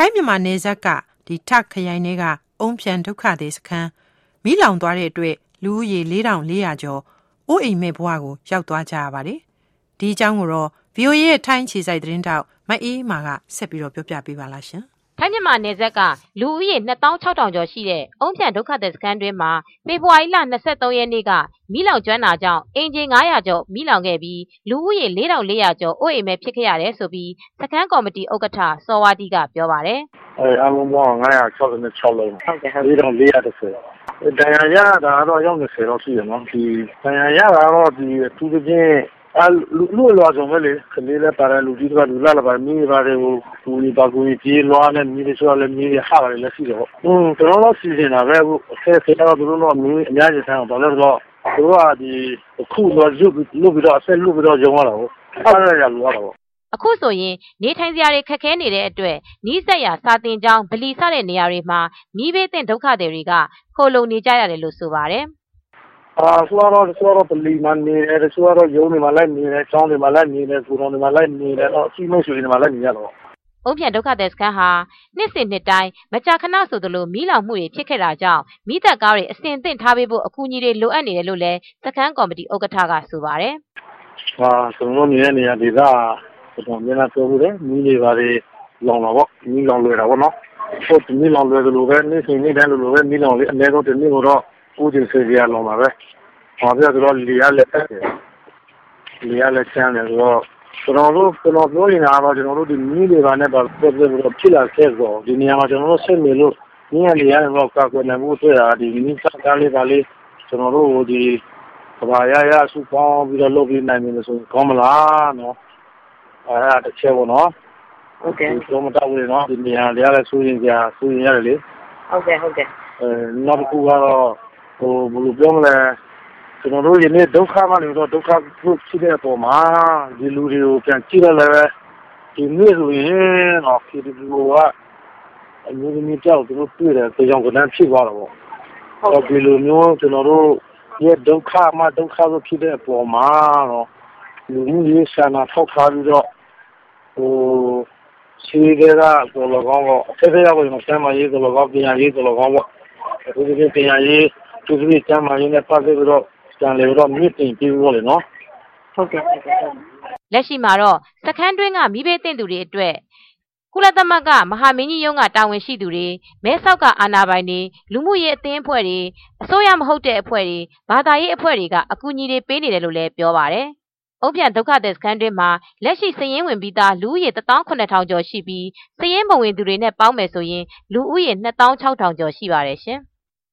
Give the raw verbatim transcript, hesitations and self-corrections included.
ထိုင်းမြန်မာနယ်စပ်ကဒီထခရိုင်ထဲကအုံပြန်ဒုက္ခသည်စခန်းမိလောင်သွားတဲ့အတွက်လူဦးရေလေးထောင်လေးရာကျော်အိုးအိမ်မဲ့ဘဝကိုရောက်သွားကြရပါတယ်။ဒီအကြောင်းကိုတော့ ဗွီအိုအေ ရဲ့ထိုင်းခြေစိုက်သတင်းတောက်မအေးမာကဆက်ပြီးတော့ပြောပြပေးပါလားရှင်။ထိုင်းမြန်မာနယ်စပ်ကလူဦးရေနှစ်သောင်းခြောက်ထောင်ကျော်ရှိတဲ့အုံပြန်ဒုက္ခသည်စခန်းတွင်းမှာဖေဖော်ဝါရီလ၂၃ရက်နေ့ကမိလောင်ကျွမ်းတာကြောင့်အင်ဂျင်ငါးရာကျော်မိလောင်ခဲ့ပြီးလူဦးရေလေးထောင်လေးရာကျော်အိုးအိမ်မဲ့ဖြစ်ခဲ့ရတယ်ဆိုပြီးစခန်းကော်မတီဥက္ကဋ္ဌစောဝါတီကပြောပါတယ်။အဲအလုံးပေါင်းငါးရာ၆၆လုံးဟုတ်ကဲ့လေးထောင်လေးရာတစ်ဆယ်ဒဏ်ရာရတာတော့ရောက်နေဆယ်တော့ရှိတယ်နော်ဒီဒဏ်ရာရတာတော့ဒီသူတို့ချင်းအလူလူလွားဆုံးပဲလေခလေးလည်းပါတယ်လူကြီးတွေကလူလာလာပါမိပါတယ်ဟိုဘူလီပါကူကြီးလွားနဲ့မိတွေဆိုလည်းမိတွေဟာတယ်လည်းရှိတယ်ပေါ့อืมကျွန်တော်တို့စီစဉ်တာပဲဟိုဆယ်ဆယ်တော့သူတို့တော့မိအများကြီးဆန်းတော့လည်းတော့သူတို့ကဒီအခုတော့ရုပ်လုပြီးတော့အဆက်လုပြီးတော့ရုံရတာပေါ့အဲ့ဒါရလူရတာပေါ့အခုဆိုရင်နေထိုင်စရာတွေခက်ခဲနေတဲ့အတွက်နီးစက်ရစာတင်ကျောင်းဗလီစတဲ့နေရာတွေမှာမိဘေးသင့်ဒုက္ခတွေတွေကခိုလုံနေကြရတယ်လို့ဆိုပါတယ်အာဆိုတော့ဆိုတော့ပလီမန်နေတယ်ဆိုတော့ရုံးနေမှာလိုက်နေတယ်ကျောင်းတွေမှာလိုက်နေတယ်ကိုတော်တွေမှာလိုက်နေတယ်တော့အစီမံဆွေတွေမှာလိုက်နေရတော့အုံပြန်ဒုက္ခသည်စခန်းဟာနှစ်စဉ်နှစ်တိုင်းမကြာခဏဆိုသလိုမီးလောင်မှုတွေဖြစ်ခဲ့တာကြောင့်မိသက်ကားတွေအစင်သင့်ထားပေးဖို့အကူအညီတွေလိုအပ်နေတယ်လို့လည်းစခန်းကော်မတီဥက္ကဋ္ဌကဆိုပါတယ်ဟာကျွန်တော်နေတဲ့နေရာဒေသကျွန်တော်မျက်နှာပြောဘူးလေမီးတွေပါလေလောင်လာပေါ့မီးလောင်လွယ်တာပေါ့နော်ဟုတ်မီးလောင်လွယ်လို့ပဲနေ့စဉ်နေ့တိုင်းလိုပဲမီးလောင်လေးအနည်းဆုံးတစ်နေ့တော့ကိုကျင်စေရလောင်ပါပဲဟောပြတော့လီရလက်တက်တယ်လီရလက်ချမ်းတယ်ဆိုတော့ကျွန်တော်တို့ကျွန်တော်ပြောနေတာတော့ကျွန်တော်တို့ဒီမီးတွေပါနဲ့ပါပြပြတော့ဖြစ်လာခဲ့တော့ဒီနေရာမှာကျွန်တော်တို့ဆက်နေလို့မီးရလီရတော့ကာကွယ်နိုင်ဖို့တွေ့တာဒီမီးစကားလေးပါလေးကျွန်တော်တို့ဒီဘာရရစုပေါင်းပြီးတော့လုပ်ပြီးနိုင်မယ်ဆိုကောင်းမလားနော်အဲ့ဒါတစ်ချက်ပေါ့နော်ဟုတ်ကဲ့ကျွန်တော်တို့နော်ဒီနေရာလေးရဆိုရင်ကြာဆိုရင်ရတယ်လေဟုတ်ကဲ့ဟုတ်ကဲ့အဲနောက်တစ်ခုကတော့ဟိုဘယ်လိုပြောမလဲကျွန်တော်တို့ယနေ့ဒုက္ခမှလည်းတော့ဒုက္ခဖြစ်တဲ့အပေါ်မှာဒီလူတွေကိုပြန်ကြည့်ရလဲဒီနေ့ဆိုရင်တော့ဒီလူကအမျိုးသမီးကြောက်သူတို့တွေ့တယ်ကြောင့်ကဏ္ဍဖြစ်သွားတော့ဟုတ်ဒီလိုမျိုးကျွန်တော်တို့ရဲ့ဒုက္ခမှဒုက္ခဆိုဖြစ်တဲ့အပေါ်မှာတော့လူမျိုးရေးဆန္ဒထောက်ထားပြီးတော့ဟိုရှိကြတာဆိုတော့ကောင်းတော့အထက်ထက်ရောက်ရင်ဆမ်းမရေးဆိုတော့ကောင်းပြန်ရေးဆိုတော့ကောင်းပေါ့ဒီလိုပြန်ရေးသူတို့ကျမ်းမာရေးနဲ့ပတ်သက်ပြီးတော့ကျန်လေတော့မြင့်တင်ပြီးလို့လေနော်ဟုတ်ကဲ့ဟုတ်ကဲ့လက်ရှိမှာတော့စခန်းတွင်းကမိဘေးတင်သူတွေအတွက်ကုလသမဂ္ဂမဟာမင်းကြီးရုံးကတာဝန်ရှိသူတွေမဲဆောက်ကအာဏာပိုင်တွေလူမှုရေးအသင်းအဖွဲ့တွေအစိုးရမဟုတ်တဲ့အဖွဲ့တွေဘာသာရေးအဖွဲ့တွေကအကူအညီတွေပေးနေတယ်လို့လည်းပြောပါတယ်အုံပြန်ဒုက္ခသည်စခန်းတွင်းမှာလက်ရှိစည်ရင်းဝင်ပြီးသားလူဦးရေတစ်သောင်းခုနှစ်ထောင်ကျော်ရှိပြီးစည်ရင်းမဝင်သူတွေနဲ့ပေါင်းမယ်ဆိုရင်လူဦးရေနှစ်သောင်းခြောက်ထောင်ကျော်ရှိပါတယ်ရှင်